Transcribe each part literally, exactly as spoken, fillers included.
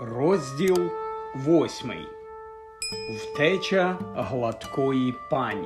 Розділ восьмий. Втеча гладкої пані.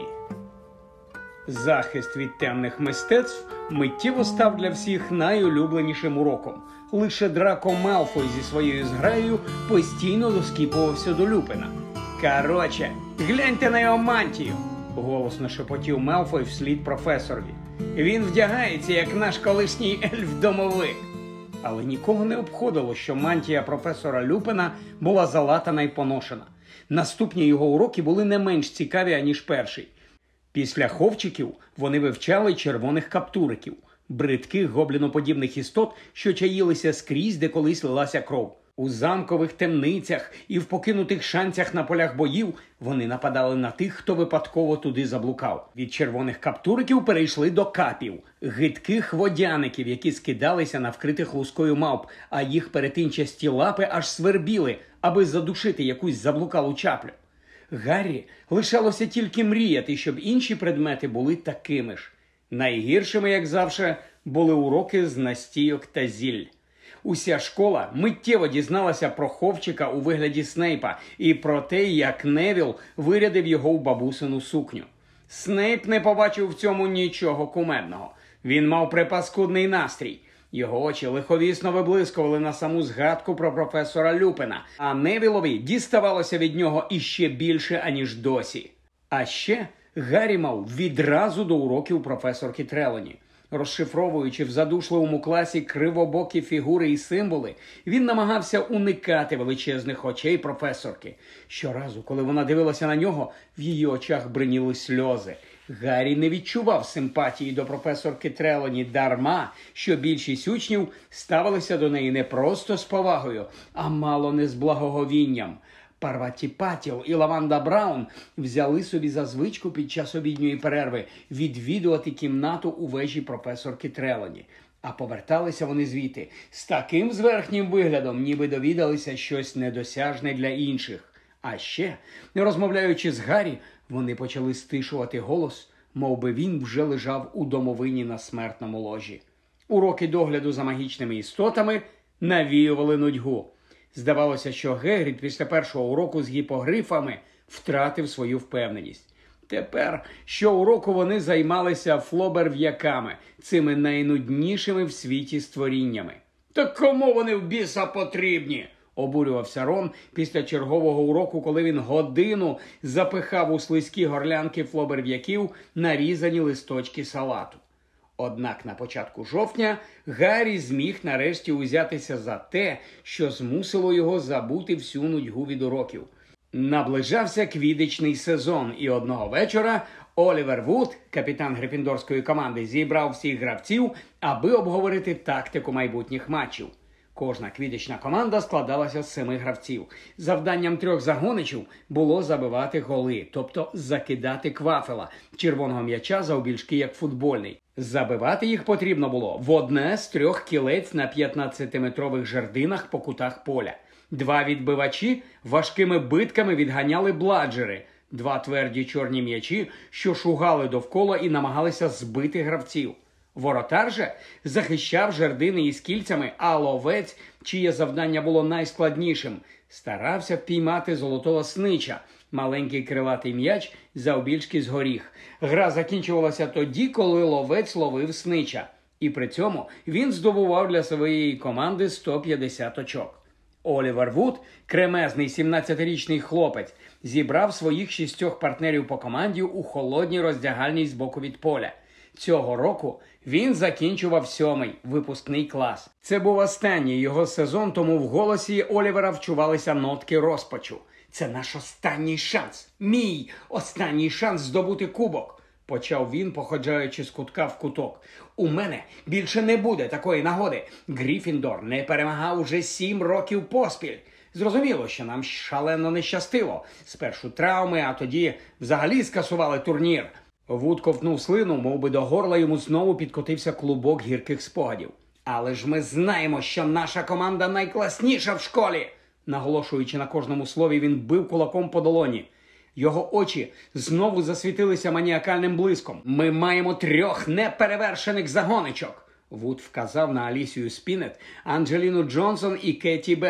Захист від темних мистецтв миттєво став для всіх найулюбленішим уроком. Лише Драко Малфой зі своєю зграєю постійно доскіпувався до Люпина. «Короче, гляньте на його мантію!» – голосно шепотів Малфой вслід професорові. «Він вдягається, як наш колишній ельф-домовик!» Але нікого не обходило, що мантія професора Люпина була залатана й поношена. Наступні його уроки були не менш цікаві, аніж перший. Після ховчиків вони вивчали червоних каптуриків, бридких гобліноподібних істот, що чаїлися скрізь, де колись лилася кров. У замкових темницях і в покинутих шанцях на полях боїв вони нападали на тих, хто випадково туди заблукав. Від червоних каптуриків перейшли до капів, гидких водяників, які скидалися на вкритих лускою мавп, а їх перетинчасті лапи аж свербіли, аби задушити якусь заблукалу чаплю. Гаррі лишалося тільки мріяти, щоб інші предмети були такими ж. Найгіршими, як завжди, були уроки з настійок та зіль. Уся школа миттєво дізналася про ховчика у вигляді Снейпа і про те, як Невіл вирядив його в бабусину сукню. Снейп не побачив в цьому нічого кумедного. Він мав припаскудний настрій. Його очі лиховісно виблискували на саму згадку про професора Люпина, а Невілові діставалося від нього іще більше, аніж досі. А ще Гаррі мав відразу до уроків професорки Трелоні. Розшифровуючи в задушливому класі кривобокі фігури і символи, він намагався уникати величезних очей професорки. Щоразу, коли вона дивилася на нього, в її очах бриніли сльози. Гаррі не відчував симпатії до професорки Трелоні дарма, що більшість учнів ставилися до неї не просто з повагою, а мало не з благоговінням. Парваті Патіл і Лаванда Браун взяли собі за звичку під час обідньої перерви відвідувати кімнату у вежі професорки Трелоні. А поверталися вони звідти з таким зверхнім виглядом, ніби довідалися щось недосяжне для інших. А ще, розмовляючи з Гаррі, вони почали стишувати голос, мов би він вже лежав у домовині на смертному ложі. Уроки догляду за магічними істотами навіювали нудьгу. Здавалося, що Гегрід після першого уроку з гіпогрифами втратив свою впевненість. Тепер щоуроку вони займалися флоберв'яками, цими найнуднішими в світі створіннями. «Так кому вони в біса потрібні?» – обурювався Рон після чергового уроку, коли він годину запихав у слизькі горлянки флоберв'яків нарізані листочки салату. Однак на початку жовтня Гаррі зміг нарешті узятися за те, що змусило його забути всю нудьгу від уроків. Наближався квіддичний сезон, і одного вечора Олівер Вуд, капітан грифіндорської команди, зібрав всіх гравців, аби обговорити тактику майбутніх матчів. Кожна квіддична команда складалася з семи гравців. Завданням трьох загоничів було забивати голи, тобто закидати квафела, червоного м'яча завбільшки як футбольний. Забивати їх потрібно було в одне з трьох кілець на п'ятнадцятиметрових жердинах по кутах поля. Два відбивачі важкими битками відганяли бладжери, два тверді чорні м'ячі, що шугали довкола і намагалися збити гравців. Воротар же захищав жердини із кільцями, а ловець, чиє завдання було найскладнішим, старався впіймати золотого снича, маленький крилатий м'яч завбільшки з горіх. Гра закінчувалася тоді, коли ловець ловив снича, і при цьому він здобував для своєї команди сто п'ятдесят очок. Олівер Вуд, кремезний сімнадцятирічний хлопець, зібрав своїх шістьох партнерів по команді у холодній роздягальній збоку від поля. Цього року він закінчував сьомий, випускний клас. Це був останній його сезон, тому в голосі Олівера вчувалися нотки розпачу. «Це наш останній шанс! Мій останній шанс здобути кубок!» – почав він, походжаючи з кутка в куток. «У мене більше не буде такої нагоди. Грифіндор не перемагав уже сім років поспіль. Зрозуміло, що нам шалено не щастило. Спершу травми, а тоді взагалі скасували турнір». Вуд ковтнув слину, мов би до горла йому знову підкотився клубок гірких спогадів. «Але ж ми знаємо, що наша команда найкласніша в школі!» Наголошуючи на кожному слові, він бив кулаком по долоні. Його очі знову засвітилися маніакальним блиском. «Ми маємо трьох неперевершених загоничок!» Вуд вказав на Алісію Спінет, Анджеліну Джонсон і Кеті Белл.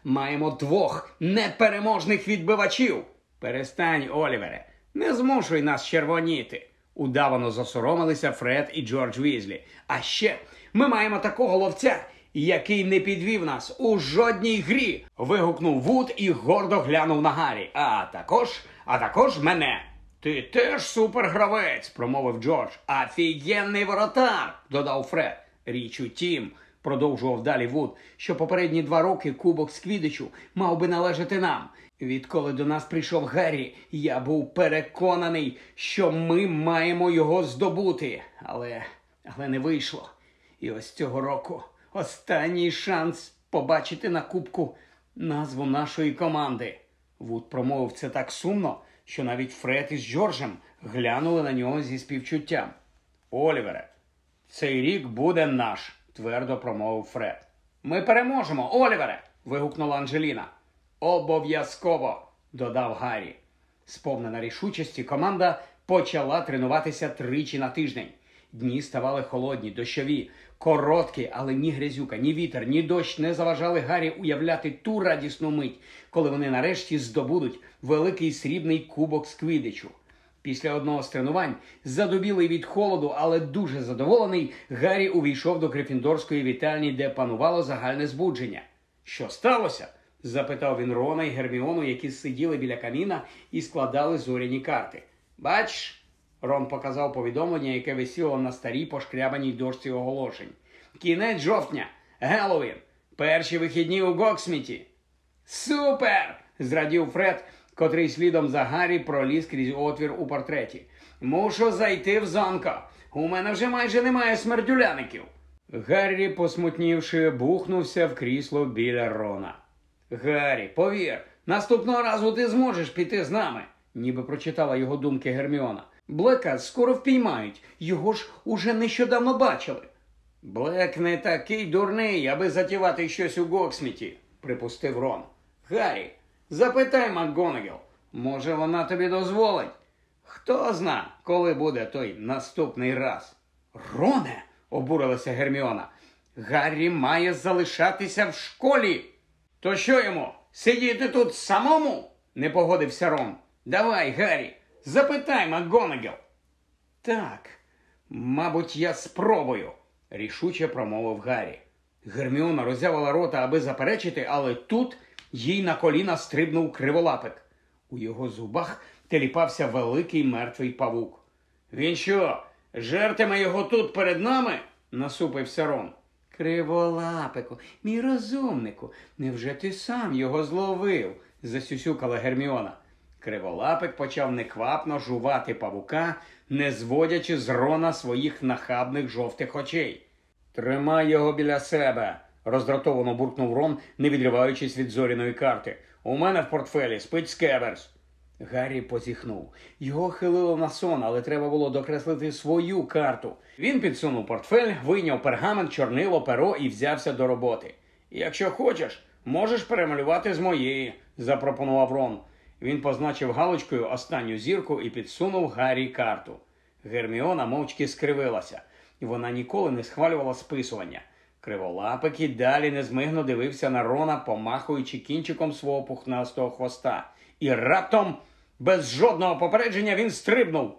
маємо двох непереможних відбивачів. Перестань, Олівере, не змушуй нас червоніти. Удавано засоромилися Фред і Джордж Візлі. А ще ми маємо такого ловця, який не підвів нас у жодній грі, вигукнув Вуд і гордо глянув на Гаррі. А також, а також мене. Ти теж супергравець, промовив Джордж. Офігенний воротар, додав Фред. Річ у тім, продовжував далі Вуд, що попередні два роки кубок з Квіддичу мав би належати нам. Відколи до нас прийшов Гаррі, я був переконаний, що ми маємо його здобути. Але, але не вийшло. І ось цього року останній шанс побачити на кубку назву нашої команди. Вуд промовив це так сумно, що навіть Фред із Джорджем глянули на нього зі співчуттям. Олівере, цей рік буде наш, твердо промовив Фред. Ми переможемо, Олівере, вигукнула Анджеліна. Обов'язково, додав Гаррі. Сповнена рішучості, команда почала тренуватися тричі на тиждень. Дні ставали холодні, дощові, короткі, але ні грязюка, ні вітер, ні дощ не заважали Гаррі уявляти ту радісну мить, коли вони нарешті здобудуть великий срібний кубок з Квіддичу. Після одного з тренувань, задубілий від холоду, але дуже задоволений, Гаррі увійшов до Грифіндорської вітальні, де панувало загальне збудження. «Що сталося?» – запитав він Рона і Герміону, які сиділи біля каміна і складали зоряні карти. «Бачиш?» – Рон показав повідомлення, яке висіло на старій пошкрябаній дошці оголошень. «Кінець жовтня! Геловін! Перші вихідні у Гоксміті!» «Супер!» – зрадів Фред, котрий слідом за Гаррі проліз крізь отвір у портреті. «Мушу зайти в Зонко. У мене вже майже немає смердюляників». Гаррі, посмутнівши, бухнувся в крісло біля Рона. «Гаррі, повір, наступного разу ти зможеш піти з нами», ніби прочитала його думки Герміона. «Блека скоро впіймають, його ж уже нещодавно бачили». «Блек не такий дурний, аби затівати щось у Гоксміті», припустив Рон. «Гаррі, запитай МакГонагал, може вона тобі дозволить? Хто зна, коли буде той наступний раз». «Роне!» – обурилася Герміона. «Гаррі має залишатися в школі». «То що йому, сидіти тут самому?» – не погодився Рон. «Давай, Гаррі, запитай МакГонагал». «Так, мабуть, я спробую», – рішуче промовив Гаррі. Герміона роззявила рота, аби заперечити, але тут їй на коліна стрибнув Криволапик. У його зубах теліпався великий мертвий павук. «Він що, жертиме його тут перед нами?» – насупився Рон. «Криволапику, мій розумнику, невже ти сам його зловив?» – засюсюкала Герміона. Криволапик почав неквапно жувати павука, не зводячи з Рона своїх нахабних жовтих очей. «Тримай його біля себе!» – роздратовано буркнув Рон, не відриваючись від зоряної карти. «У мене в портфелі спить Скеверс». Гаррі позіхнув. Його хилило на сон, але треба було докреслити свою карту. Він підсунув портфель, вийняв пергамент, чорнило, перо і взявся до роботи. «Якщо хочеш, можеш перемалювати з моєї», – запропонував Рон. Він позначив галочкою останню зірку і підсунув Гаррі карту. Герміона мовчки скривилася. Вона ніколи не схвалювала списування. Криволапик і далі незмигно дивився на Рона, помахуючи кінчиком свого пухнастого хвоста. І раптом, без жодного попередження, він стрибнув.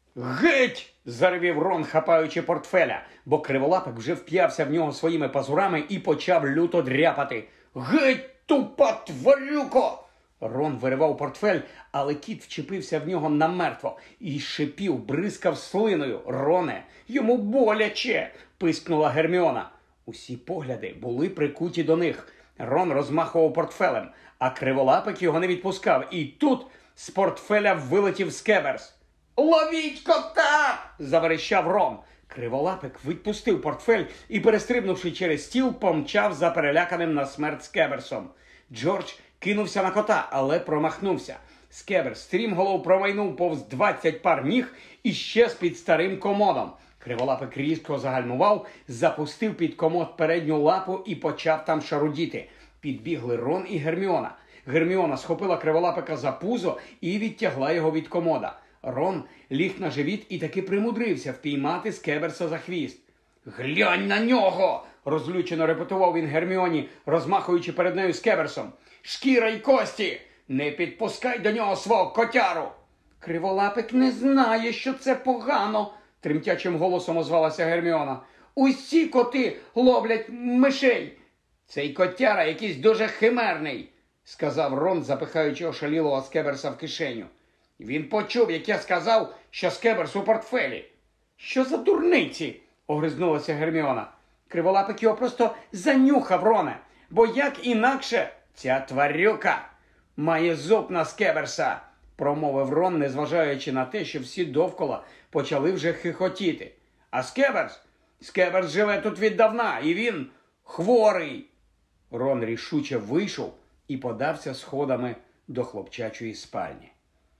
«Геть!» – заревів Рон, хапаючи портфеля, бо Криволапик вже вп'явся в нього своїми пазурами і почав люто дряпати. «Геть, тупа тварюко!» Рон виривав портфель, але кіт вчепився в нього намертво і шипів, бризкав слиною. «Роне, йому боляче!» – пискнула Герміона. Усі погляди були прикуті до них. Рон розмахував портфелем, а Криволапик його не відпускав. І тут з портфеля вилетів Скеверс. «Ловіть кота!» – заверещав Рон. Криволапик відпустив портфель і, перестрибнувши через стіл, помчав за переляканим на смерть Скеверсом. Джордж кинувся на кота, але промахнувся. Скеверс стрімголов промайнув повз двадцять пар ніг і щез під старим комодом. Криволапик різко загальмував, запустив під комод передню лапу і почав там шарудіти. Підбігли Рон і Герміона. Герміона схопила Криволапика за пузо і відтягла його від комода. Рон ліг на живіт і таки примудрився впіймати Скеверса за хвіст. «Глянь на нього!» – розлючено репетував він Герміоні, розмахуючи перед нею скеберсом. «Шкіра й кості! Не підпускай до нього свого котяру!» «Криволапик не знає, що це погано», – тремтячим голосом озвалася Герміона. «Усі коти ловлять мишей!» «Цей котяра якийсь дуже химерний», – сказав Рон, запихаючи ошалілого скеберса в кишеню. «Він почув, як я сказав, що скеберс у портфелі». «Що за дурниці?» – огризнулася Герміона. «Криволапик його просто занюхав, Роне, бо як інакше ця тварюка має зуб на скеберса», – промовив Рон, незважаючи на те, що всі довкола почали вже хихотіти. «А скеберс? Скеберс живе тут віддавна, і він хворий». Рон рішуче вийшов і подався сходами до хлопчачої спальні.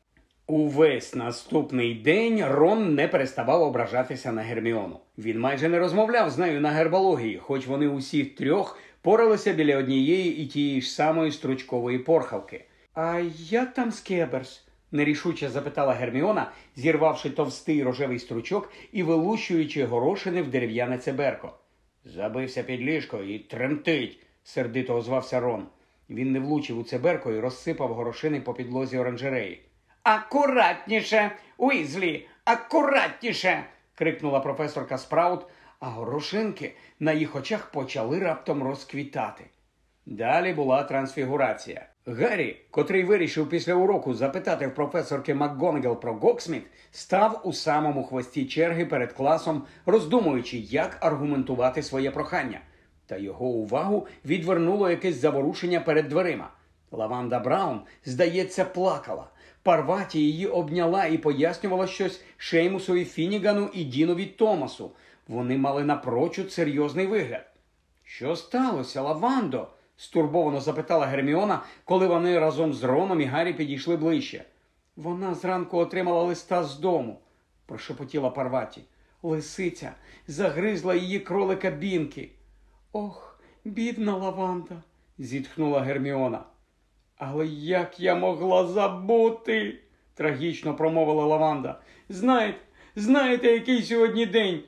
Увесь наступний день Рон не переставав ображатися на Герміону. Він майже не розмовляв з нею на гербології, хоч вони усі трьох поралися біля однієї і тієї ж самої стручкової порхавки. «А як там скеберс?» – нерішуче запитала Герміона, зірвавши товстий рожевий стручок і вилущуючи горошини в дерев'яне цеберко. «Забився під ліжко і тремтить», – сердито озвався Рон. Він не влучив у цеберко і розсипав горошини по підлозі оранжереї. «Акуратніше, Уізлі, акуратніше!» – крикнула професорка Спраут, а горошинки на їх очах почали раптом розквітати. Далі була трансфігурація. Гаррі, котрий вирішив після уроку запитати в професорки МакГонагал про Гоксміт, став у самому хвості черги перед класом, роздумуючи, як аргументувати своє прохання. Та його увагу відвернуло якесь заворушення перед дверима. Лаванда Браун, здається, плакала. Парваті її обняла і пояснювала щось Шеймусові Фінігану і Дінові Томасу. Вони мали напрочуд серйозний вигляд. «Що сталося, Лавандо?» – стурбовано запитала Герміона, коли вони разом з Роном і Гаррі підійшли ближче. «Вона зранку отримала листа з дому», – прошепотіла Парваті. «Лисиця загризла її кролика Бінкі». «Ох, бідна Лаванда», – зітхнула Герміона. «Але як я могла забути?» – трагічно промовила Лаванда. «Знаєте, знаєте, який сьогодні день?»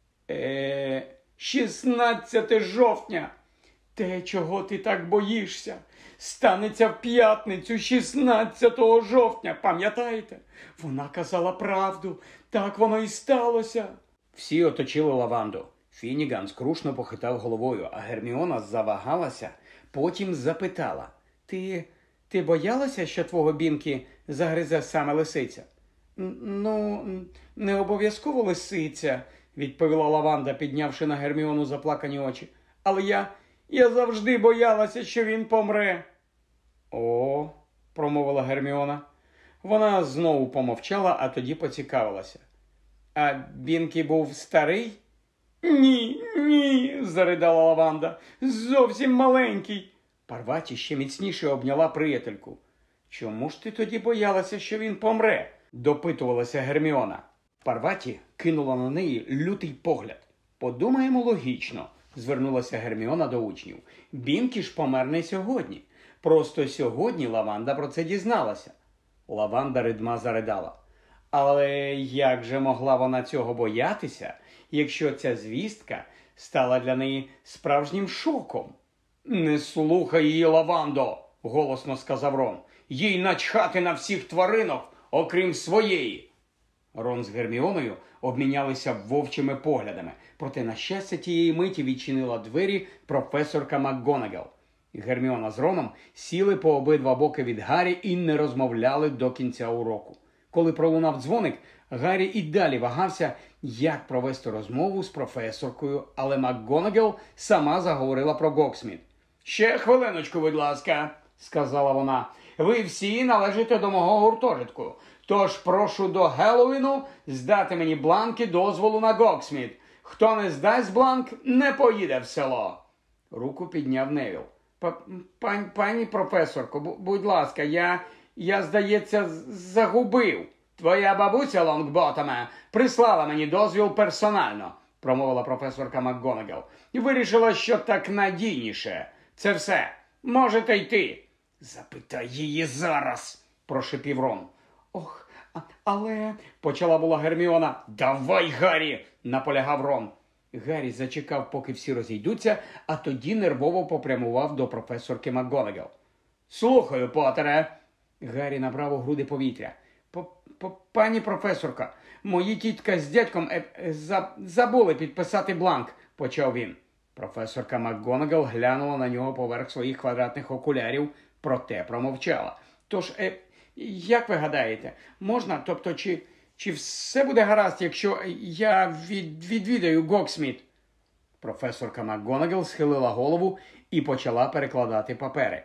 «Е, шістнадцяте жовтня. Те, чого ти так боїшся, станеться в п'ятницю шістнадцятого жовтня, пам'ятаєте? Вона казала правду, так воно і сталося». Всі оточили Лаванду. Фініган скрушно похитав головою, а Герміона завагалася, потім запитала. «Ти... ти боялася, що твого Бінкі загризе саме лисиця?» «Ну, не обов'язково лисиця», – відповіла Лаванда, піднявши на Герміону заплакані очі. «Але я... я завжди боялася, що він помре». «О», – промовила Герміона. Вона знову помовчала, а тоді поцікавилася. «А Бінкі був старий?» «Ні, ні», – заридала Лаванда. «Зовсім маленький». Парваті ще міцніше обняла приятельку. «Чому ж ти тоді боялася, що він помре?» – допитувалася Герміона. Парваті кинула на неї лютий погляд. «Подумаємо логічно», – звернулася Герміона до учнів. «Бінкі ж помер не сьогодні. Просто сьогодні Лаванда про це дізналася». Лаванда ридма заридала. «Але як же могла вона цього боятися, якщо ця звістка стала для неї справжнім шоком?» «Не слухай її, Лавандо!» – голосно сказав Рон. «Їй начхати на всіх тваринок, окрім своєї!» Рон з Герміоною обмінялися вовчими поглядами, проте, на щастя, тієї миті відчинила двері професорка МакГонагал. Герміона з Роном сіли по обидва боки від Гаррі і не розмовляли до кінця уроку. Коли пролунав дзвоник, Гаррі і далі вагався, як провести розмову з професоркою, але МакГонагал сама заговорила про Гоксміт. «Ще хвилиночку, будь ласка», – сказала вона. «Ви всі належите до мого гуртожитку, тож прошу до Геловіну здати мені бланки дозволу на Гоксміт. Хто не здасть бланк, не поїде в село». Руку підняв Невіл. Пані, пані професорко, будь ласка, я, я, здається, загубив. Твоя бабуся, Лонгботоме, прислала мені дозвіл персонально, промовила професорка МакГонагал. І вирішила, що так надійніше. Це все. Можете йти. Запитай її зараз, прошепів Рон. Ох, але, почала була Герміона. Давай, Гаррі, наполягав Рон. Гаррі зачекав, поки всі розійдуться, а тоді нервово попрямував до професорки МакГонагал. «Слухаю, Поттере!» Гаррі набрав у груди повітря. «Пані професорка, мої тітка з дядьком е, е, забули підписати бланк», – почав він. Професорка МакГонагал глянула на нього поверх своїх квадратних окулярів, проте промовчала. «Тож, е, як ви гадаєте, можна, тобто, чи, чи все буде гаразд, якщо я від, відвідаю Гоксміт?» Професорка МакГонагал схилила голову і почала перекладати папери.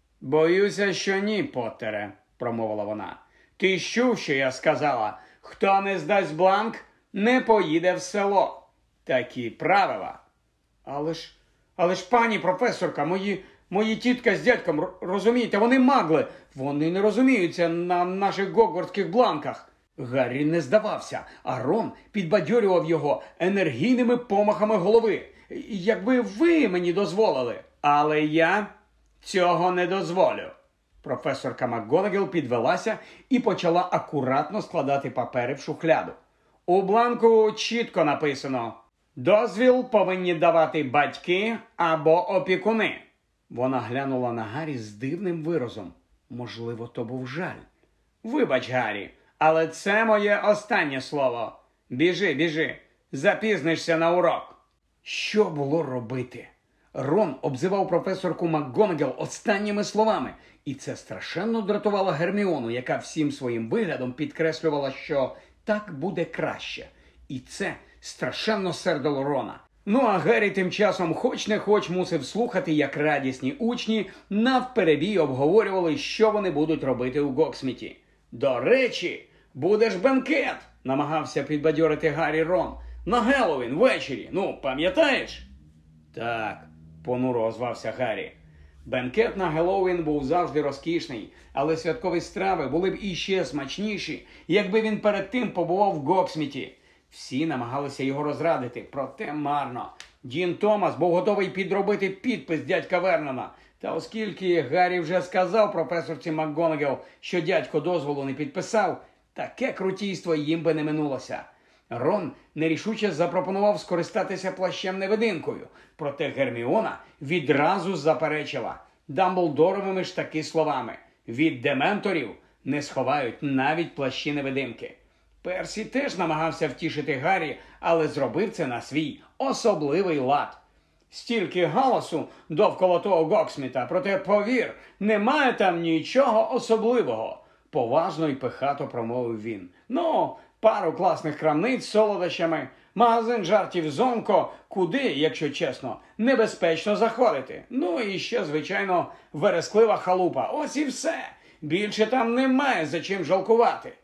«Боюся, що ні, Поттере», – промовила вона. «Ти чув, що я сказала? Хто не здасть бланк, не поїде в село. Такі правила». Але ж, але ж, пані професорка, мої, мої тітка з дядьком, розумієте, вони магли. Вони не розуміються на наших гогвартських бланках. Гаррі не здавався, а Рон підбадьорював його енергійними помахами голови. «Якби ви мені дозволили». «Але я цього не дозволю». Професорка МакГонагал підвелася і почала акуратно складати папери в шухляду. «У бланку чітко написано: дозвіл повинні давати батьки або опікуни». Вона глянула на Гаррі з дивним виразом. Можливо, то був жаль. «Вибач, Гаррі, але це моє останнє слово. Біжи, біжи, запізнишся на урок». Що було робити? Рон обзивав професорку МакГонагал останніми словами, і це страшенно дратувало Герміону, яка всім своїм виглядом підкреслювала, що так буде краще. І це страшенно сердило Рона. Ну а Гаррі тим часом хоч не хоч мусив слухати, як радісні учні навперебій обговорювали, що вони будуть робити у Гоксміті. «До речі, буде ж бенкет!» – намагався підбадьорити Гаррі Рон. «На Геловін ввечері, ну, пам'ятаєш?» «Так», – понуро озвався Гаррі. Бенкет на Геловін був завжди розкішний, але святкові страви були б іще смачніші, якби він перед тим побував в Гоксміті. Всі намагалися його розрадити, проте марно. Дін Томас був готовий підробити підпис дядька Вернона. Та оскільки Гаррі вже сказав професорці МакГонагал, що дядько дозволу не підписав, таке крутійство їм би не минулося. Рон нерішуче запропонував скористатися плащем-невидимкою, проте Герміона відразу заперечила Дамблдоровими ж таки словами: «Від дементорів не сховають навіть плащі-невидимки». Персі теж намагався втішити Гаррі, але зробив це на свій особливий лад. «Стільки галасу довкола того Гоксміта, проте, повір, немає там нічого особливого», – поважно й пихато промовив він. «Ну, пару класних крамниць з солодощами, магазин жартів Зонко, куди, якщо чесно, небезпечно заходити. Ну і ще, звичайно, вересклива халупа. Ось і все. Більше там немає за чим жалкувати».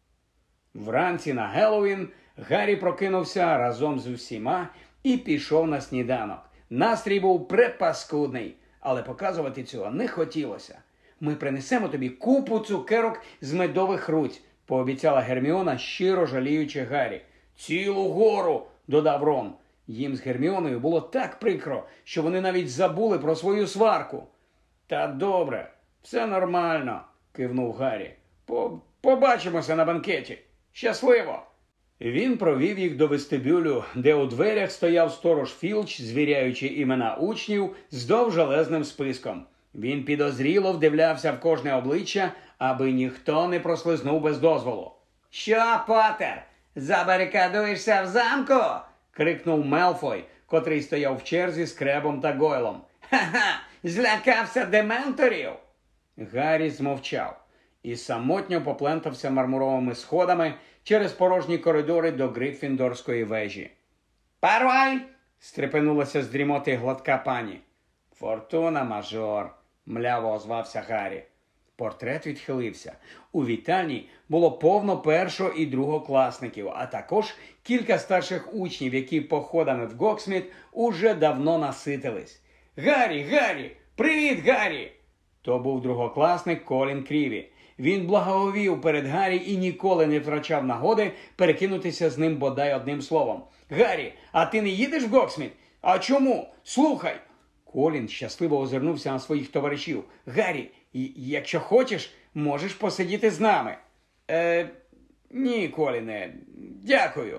Вранці на Геловін Гаррі прокинувся разом з усіма і пішов на сніданок. Настрій був препаскудний, але показувати цього не хотілося. «Ми принесемо тобі купу цукерок з медових руць», – пообіцяла Герміона, щиро жаліючи Гаррі. «Цілу гору», – додав Рон. Їм з Герміоною було так прикро, що вони навіть забули про свою сварку. «Та добре, все нормально», – кивнув Гаррі. По «Побачимося на банкеті. Щасливо!» Він провів їх до вестибюлю, де у дверях стояв сторож Філч, звіряючи імена учнів з довжелезним списком. Він підозріло вдивлявся в кожне обличчя, аби ніхто не прослизнув без дозволу. «Що, Поттер, забарикадуєшся в замку?» – крикнув Мелфой, котрий стояв в черзі з Кребом та Гойлом. «Ха-ха! Злякався дементорів?» Гаррі змовчав і самотньо поплентався мармуровими сходами через порожні коридори до Гриффіндорської вежі. «Пароль!» – стрепенулася з дрімоти гладка пані. «Фортуна, мажор!» – мляво озвався Гаррі. Портрет відхилився. У вітальні було повно першо- і другокласників, а також кілька старших учнів, які походами в Гоксміт уже давно наситились. «Гаррі, Гаррі! Привіт, Гаррі!» То був другокласник Колін Кріві. Він благовів перед Гаррі і ніколи не втрачав нагоди перекинутися з ним бодай одним словом. «Гаррі, а ти не їдеш в Гоксміт? А чому? Слухай!» Колін щасливо озирнувся на своїх товаришів. «Гаррі, якщо хочеш, можеш посидіти з нами». «Е, ні, Коліне, дякую».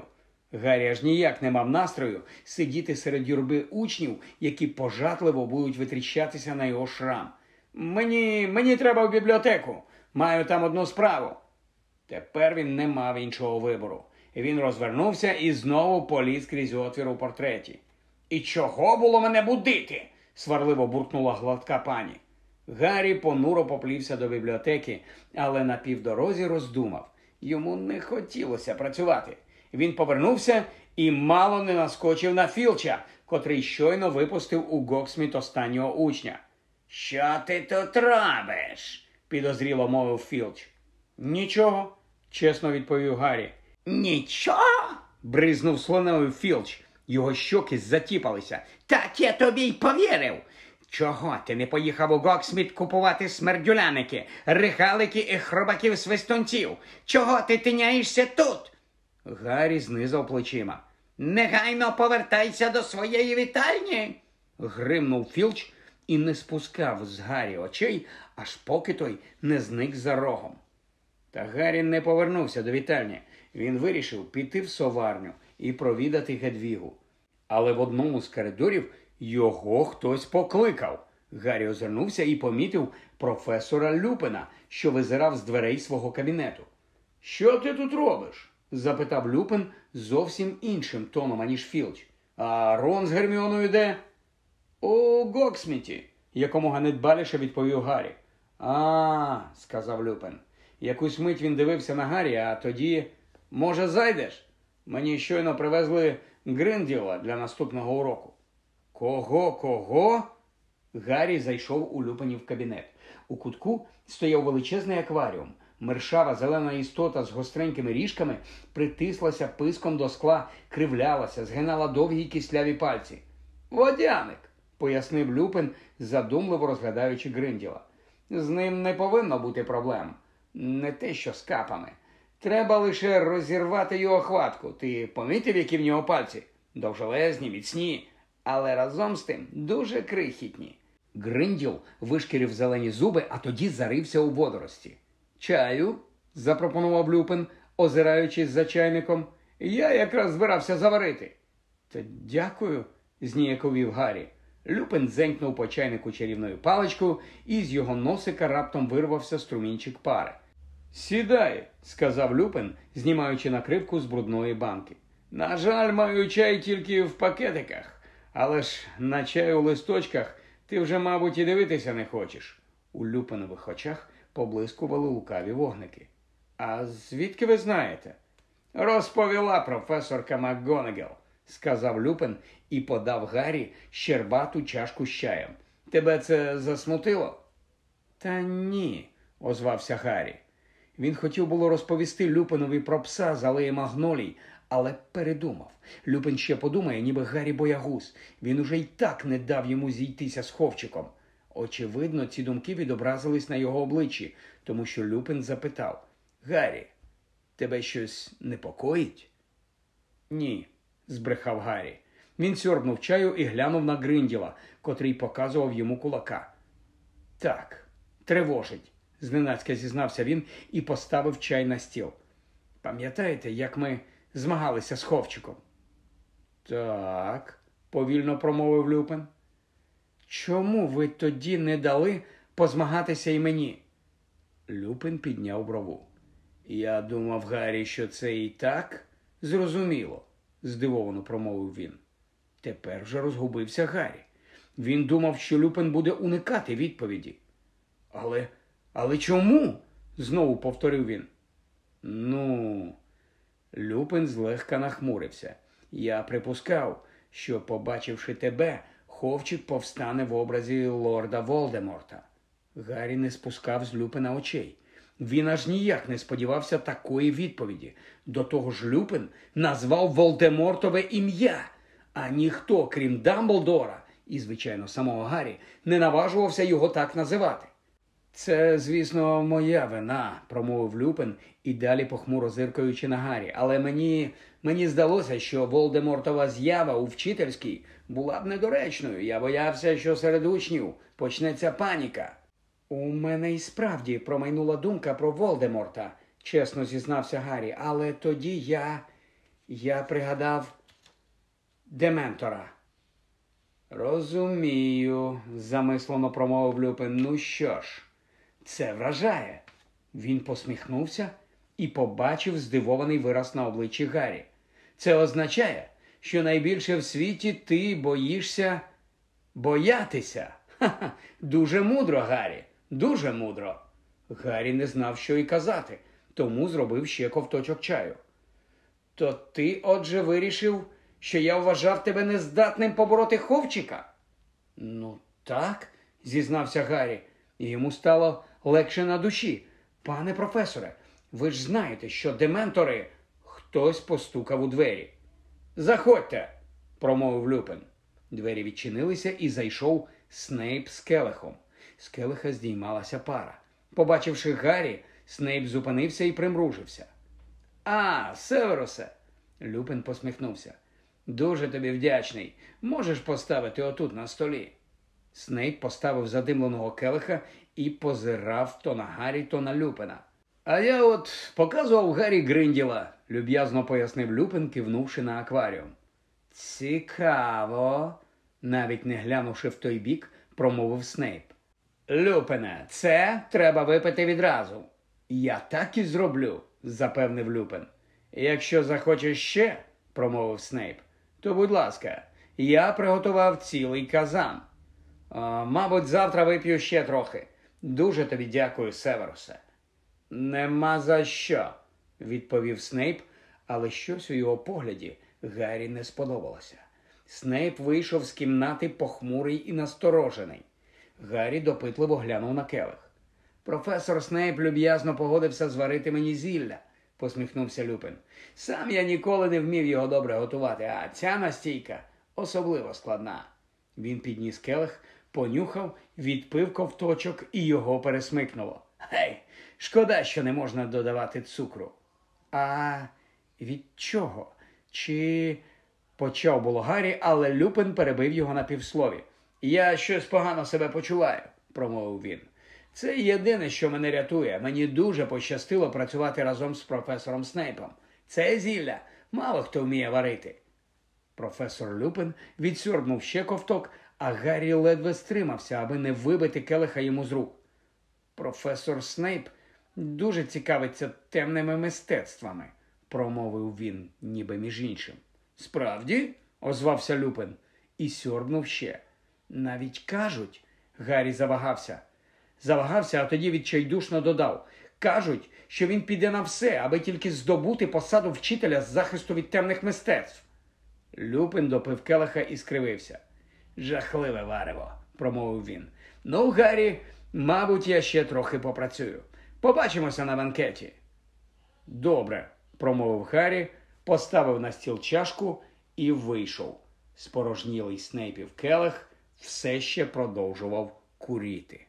Гаррі аж ніяк не мав настрою сидіти серед юрби учнів, які пожадливо будуть витріщатися на його шрам. Мені, мені треба в бібліотеку. Маю там одну справу. Тепер він не мав іншого вибору. Він розвернувся і знову поліз крізь отвір у портреті. «І чого було мене будити?» – сварливо буркнула гладка пані. Гаррі понуро поплівся до бібліотеки, але на півдорозі роздумав. Йому не хотілося працювати. Він повернувся і мало не наскочив на Філча, котрий щойно випустив у Гоксміт останнього учня. «Що ти тут робиш?» – підозріло мовив Філч. «Нічого», – чесно відповів Гаррі. «Нічого?» – бризнув слоною Філч. Його щоки затіпалися. «Так я тобі й повірив. Чого ти не поїхав у Гоксміт купувати смердюляники, рихалики і хробаків-свистунців? Чого ти тиняєшся тут?» Гаррі знизав плечима. «Негайно повертайся до своєї вітальні!» Гримнув Філч і не спускав з Гаррі очей, аж поки той не зник за рогом. Та Гаррі не повернувся до вітальні. Він вирішив піти в соварню і провідати Гедвігу. Але в одному з коридорів його хтось покликав. Гаррі озирнувся і помітив професора Люпена, що визирав з дверей свого кабінету. «Що ти тут робиш?» – запитав Люпен зовсім іншим тоном, аніж Філч. «А Рон з Герміоною де?» «У Гоксміті», – якомога недбаліше відповів Гаррі. «А, – сказав Люпен. Якусь мить він дивився на Гаррі, а тоді… «Може, зайдеш? Мені щойно привезли Гринділа для наступного уроку». «Кого, кого?» Гаррі зайшов у Люпенів кабінет. У кутку стояв величезний акваріум. Мершава зелена істота з гостренькими ріжками притислася писком до скла, кривлялася, згинала довгі кисляві пальці. «Водяник», – пояснив Люпен, задумливо розглядаючи Гринділа. «З ним не повинно бути проблем. Не те, що з капами. Треба лише розірвати його хватку. Ти помітив, які в нього пальці? Довжелезні, міцні, але разом з тим дуже крихітні». Гринділ вишкірив зелені зуби, а тоді зарився у водорості. «Чаю?» – запропонував Люпен, озираючись за чайником. «Я якраз збирався заварити». «Та дякую», – зніяковів Гаррі. Люпен дзенькнув по чайнику чарівною паличкою, і з його носика раптом вирвався струмінчик пари. «Сідай», – сказав Люпен, знімаючи накривку з брудної банки. «На жаль, маю чай тільки в пакетиках, але ж на чай у листочках ти вже, мабуть, і дивитися не хочеш». У Люпенових очах поблискували лукаві вогники. «А звідки ви знаєте?» «Розповіла професорка МакГонагал», – сказав Люпен і подав Гаррі щербату чашку з чаєм. «Тебе це засмутило?» «Та ні», – озвався Гаррі. Він хотів було розповісти Люпенові про пса з алеї магнолій, але передумав. Люпен ще подумає, ніби Гаррі боягуз. Він уже й так не дав йому зійтися з ховчиком. Очевидно, ці думки відобразились на його обличчі, тому що Люпен запитав. «Гаррі, тебе щось непокоїть?» «Ні», – збрехав Гаррі. Він сьорбнув чаю і глянув на Гринділа, котрий показував йому кулака. «Так, тривожить», – зненацька зізнався він і поставив чай на стіл. «Пам'ятаєте, як ми змагалися з ховчиком?» «Так», – повільно промовив Люпен. «Чому ви тоді не дали позмагатися і мені?» Люпен підняв брову. «Я думав, Гаррі, що це і так зрозуміло», – здивовано промовив він. Тепер вже розгубився Гаррі. Він думав, що Люпен буде уникати відповіді. «Але, але чому?» – знову повторив він. «Ну...» Люпен злегка нахмурився. «Я припускав, що, побачивши тебе, ховчик повстане в образі лорда Волдеморта». Гаррі не спускав з Люпена очей. Він аж ніяк не сподівався такої відповіді. До того ж Люпен назвав Волдемортове ім'я, а ніхто, крім Дамблдора, і, звичайно, самого Гаррі, не наважувався його так називати. «Це, звісно, моя вина», – промовив Люпен, і далі похмуро зиркаючи на Гаррі. «Але мені, мені здалося, що Волдемортова з'ява у вчительській була б недоречною. Я боявся, що серед учнів почнеться паніка». «У мене і справді промайнула думка про Волдеморта», – чесно зізнався Гаррі. «Але тоді я... Я пригадав Дементора. Розумію, замислено промовив Люпин. Ну що ж, це вражає. Він посміхнувся і побачив здивований вираз на обличчі Гаррі. Це означає, що найбільше в світі ти боїшся боятися. Ха-ха, дуже мудро, Гаррі, дуже мудро. Гаррі не знав, що й казати, тому зробив ще ковточок чаю. То ти, отже, вирішив, що я вважав тебе нездатним побороти Ховчика? Ну, так, зізнався Гаррі, і йому стало легше на душі. Пане професоре, ви ж знаєте, що дементори... Хтось постукав у двері. Заходьте, промовив Люпин. Двері відчинилися і зайшов Снейп з келихом. З келиха здіймалася пара. Побачивши Гаррі, Снейп зупинився і примружився. А, Северусе, Люпин посміхнувся. Дуже тобі вдячний. Можеш поставити отут на столі. Снейп поставив задимленого келиха і позирав то на Гаррі, то на Люпина. А я от показував Гаррі Гринділа, люб'язно пояснив Люпин, кивнувши на акваріум. Цікаво, навіть не глянувши в той бік, промовив Снейп. Люпине, це треба випити відразу. Я так і зроблю, запевнив Люпин. Якщо захочеш ще, промовив Снейп, то, будь ласка, я приготував цілий казан. А, мабуть, завтра вип'ю ще трохи. Дуже тобі дякую, Северусе. Нема за що, відповів Снейп, але щось у його погляді Гаррі не сподобалося. Снейп вийшов з кімнати похмурий і насторожений. Гаррі допитливо глянув на келих. Професор Снейп люб'язно погодився зварити мені зілля, посміхнувся Люпин. Сам я ніколи не вмів його добре готувати, а ця настійка особливо складна. Він підніс келих, понюхав, відпив ковточок і його пересмикнуло. Гей, шкода, що не можна додавати цукру. А від чого? Чи... Почав було Гаррі, але Люпин перебив його на півслові. Я щось погано себе почуваю, промовив він. Це єдине, що мене рятує. Мені дуже пощастило працювати разом з професором Снейпом. Це зілля мало хто вміє варити. Професор Люпин відсьорбнув ще ковток, а Гаррі ледве стримався, аби не вибити келиха йому з рук. Професор Снейп дуже цікавиться темними мистецтвами, промовив він, ніби між іншим. Справді? Озвався Люпин і сьорбнув ще. Навіть кажуть, Гаррі завагався. Завагався, а тоді відчайдушно додав. Кажуть, що він піде на все, аби тільки здобути посаду вчителя з захисту від темних мистецтв. Люпин допив келиха і скривився. Жахливе варево, промовив він. Ну, Гаррі, мабуть, я ще трохи попрацюю. Побачимося на банкеті. Добре, промовив Гаррі, поставив на стіл чашку і вийшов. Спорожнілий Снейпів келих все ще продовжував куріти.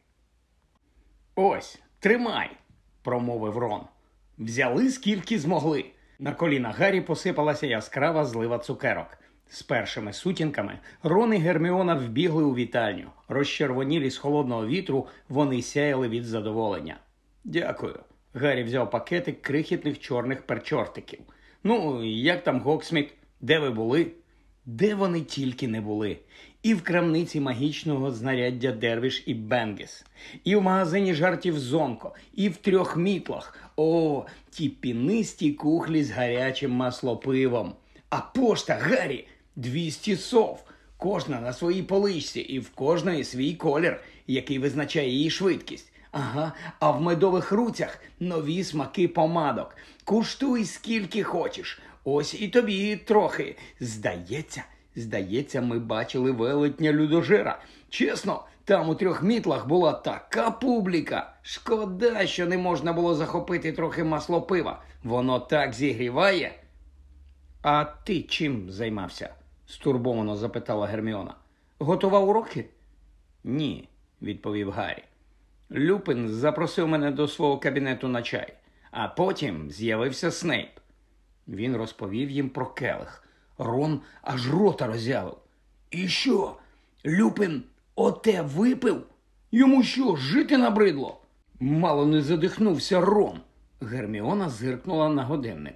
Ось, тримай, промовив Рон. Взяли скільки змогли. На коліна Гаррі посипалася яскрава злива цукерок. З першими сутінками Рон і Герміона вбігли у вітальню. Розчервонілі з холодного вітру, вони сяяли від задоволення. Дякую. Гаррі взяв пакетик крихітних чорних перчортиків. Ну, як там Гоксміт? Де ви були? Де вони тільки не були. І в крамниці магічного знаряддя Дервіш і Бенгіс, і в магазині жартів Зонко, і в трьох мітлах. О, ті пінисті кухлі з гарячим маслопивом. А пошта, Гаррі, двісті сов. Кожна на своїй поличці і в кожної свій колір, який визначає її швидкість. Ага, а в медових руцях нові смаки помадок. Куштуй скільки хочеш. Ось і тобі трохи. Здається, здається, ми бачили велетня людожера. Чесно, там у трьох мітлах була така публіка. Шкода, що не можна було захопити трохи маслопива. Воно так зігріває. А ти чим займався? Стурбовано запитала Герміона. Готував уроки? Ні, відповів Гаррі. Люпин запросив мене до свого кабінету на чай, а потім з'явився Снейп. Він розповів їм про келих. Рон аж рота роззявив. І що? Люпин оте випив? Йому що, жити набридло? Мало не задихнувся Рон. Герміона зиркнула на годинник.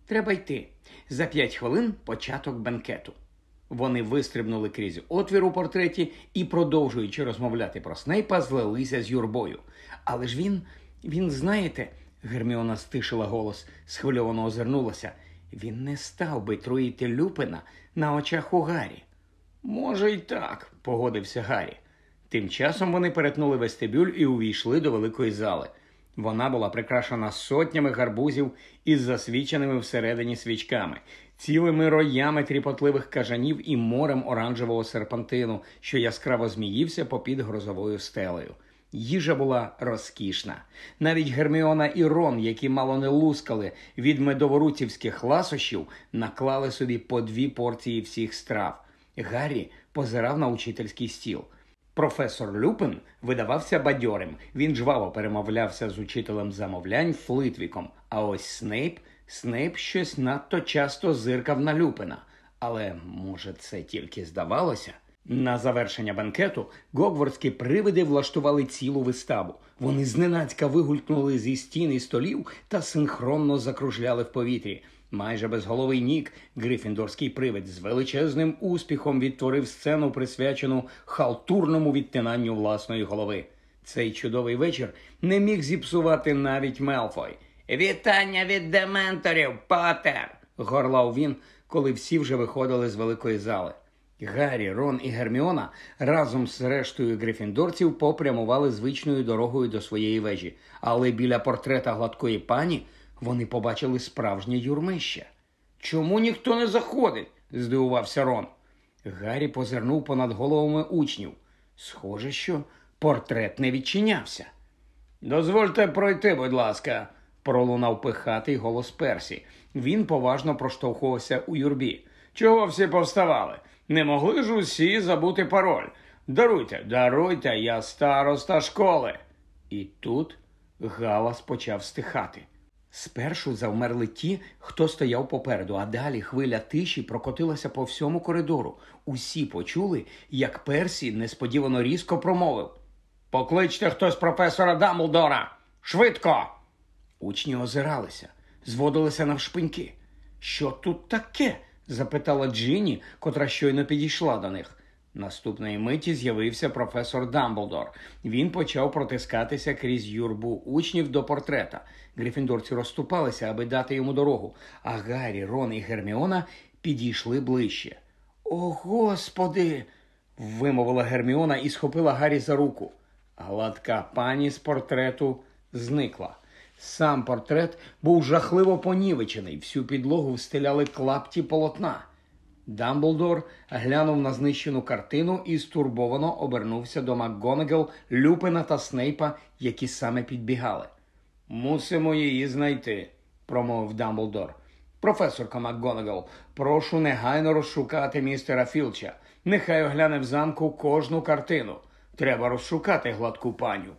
треба йти. За п'ять хвилин початок бенкету». Вони вистрибнули крізь отвір у портреті і, продовжуючи розмовляти про Снейпа, злилися з юрбою. «Але ж він, він, знаєте...» Герміона стишила голос, схвильовано озирнулася. «Він не став би труїти Люпина на очах у Гаррі». «Може й так», – погодився Гаррі. Тим часом вони перетнули вестибюль і увійшли до великої зали. Вона була прикрашена сотнями гарбузів із засвіченими всередині свічками, цілими роями тріпотливих кажанів і морем оранжевого серпантину, що яскраво зміївся попід грозовою стелею. Їжа була розкішна. Навіть Герміона і Рон, які мало не лускали від медоворуцівських ласощів, наклали собі по дві порції всіх страв. Гаррі позирав на учительський стіл. Професор Люпин видавався бадьорим. Він жваво перемовлявся з учителем замовлянь Флитвіком. А ось Снейп, Снейп щось надто часто зиркав на Люпина. Але, може, це тільки здавалося? На завершення бенкету гогвартські привиди влаштували цілу виставу. Вони зненацька вигулькнули зі стін і столів та синхронно закружляли в повітрі. Майже безголовий Нік, грифіндорський привид, з величезним успіхом відтворив сцену, присвячену халтурному відтинанню власної голови. Цей чудовий вечір не міг зіпсувати навіть Мелфой. «Вітання від дементорів, Поттер!» – горлав він, коли всі вже виходили з великої зали. Гаррі, Рон і Герміона разом з рештою грифіндорців попрямували звичною дорогою до своєї вежі. Але біля портрета гладкої пані вони побачили справжнє юрмище. «Чому ніхто не заходить?» – здивувався Рон. Гаррі позирнув понад головами учнів. Схоже, що портрет не відчинявся. «Дозвольте пройти, будь ласка», – пролунав пихатий голос Персі. Він поважно проштовхувався у юрбі. «Чого всі повставали? Не могли ж усі забути пароль? Даруйте, даруйте, я староста школи». І тут галас почав стихати. Спершу завмерли ті, хто стояв попереду, а далі хвиля тиші прокотилася по всьому коридору. Усі почули, як Персі несподівано різко промовив: «Покличте хтось професора Дамблдора! Швидко!» Учні озиралися, зводилися навшпиньки. «Що тут таке?» – запитала Джинні, котра щойно підійшла до них. Наступної миті з'явився професор Дамблдор. Він почав протискатися крізь юрбу учнів до портрета. Грифіндорці розступалися, аби дати йому дорогу, а Гаррі, Рон і Герміона підійшли ближче. «О, Господи!» – вимовила Герміона і схопила Гаррі за руку. Гладка пані з портрету зникла. Сам портрет був жахливо понівечений, всю підлогу встеляли клапті полотна. Дамблдор глянув на знищену картину і стурбовано обернувся до МакГонагал, Люпина та Снейпа, які саме підбігали. «Мусимо її знайти», – промовив Дамблдор. «Професорка МакГонагал, прошу негайно розшукати містера Філча. Нехай огляне в замку кожну картину. Треба розшукати гладку паню».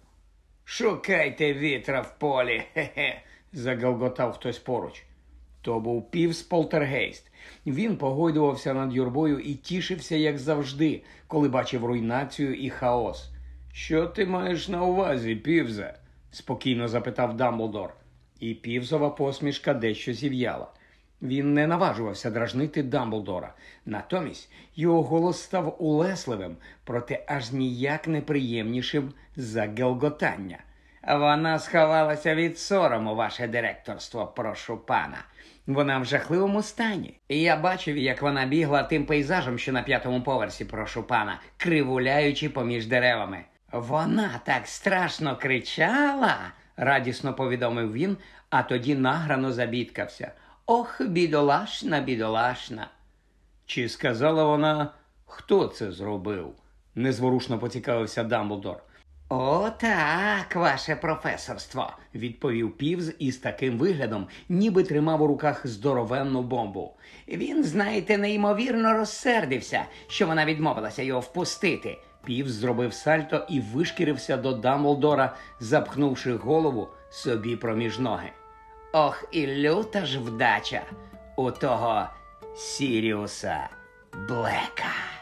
«Шукайте вітра в полі, хе-хе», – загалготав хтось поруч. То був Півз Полтергейст. Він погойдувався над юрбою і тішився, як завжди, коли бачив руйнацію і хаос. «Що ти маєш на увазі, Півзе?» – спокійно запитав Дамблдор. І Півзова посмішка дещо зів'яла. Він не наважувався дражнити Дамблдора. Натомість його голос став улесливим, проте аж ніяк неприємнішим за гелготання. «Вона сховалася від сорому, ваше директорство, прошу пана. Вона в жахливому стані. Я бачив, як вона бігла тим пейзажем, що на п'ятому поверсі, прошу пана, кривуляючи поміж деревами». «Вона так страшно кричала», – радісно повідомив він, а тоді награно забідкався. «Ох, бідолашна, бідолашна». «Чи сказала вона, хто це зробив?» – незворушно поцікавився Дамблдор. «О, так, ваше професорство», – відповів Півз із таким виглядом, ніби тримав у руках здоровенну бомбу. «Він, знаєте, неймовірно розсердився, що вона відмовилася його впустити». Півз зробив сальто і вишкірився до Дамблдора, запхнувши голову собі проміж ноги. «Ох, і люта ж вдача у того Сіріуса Блека».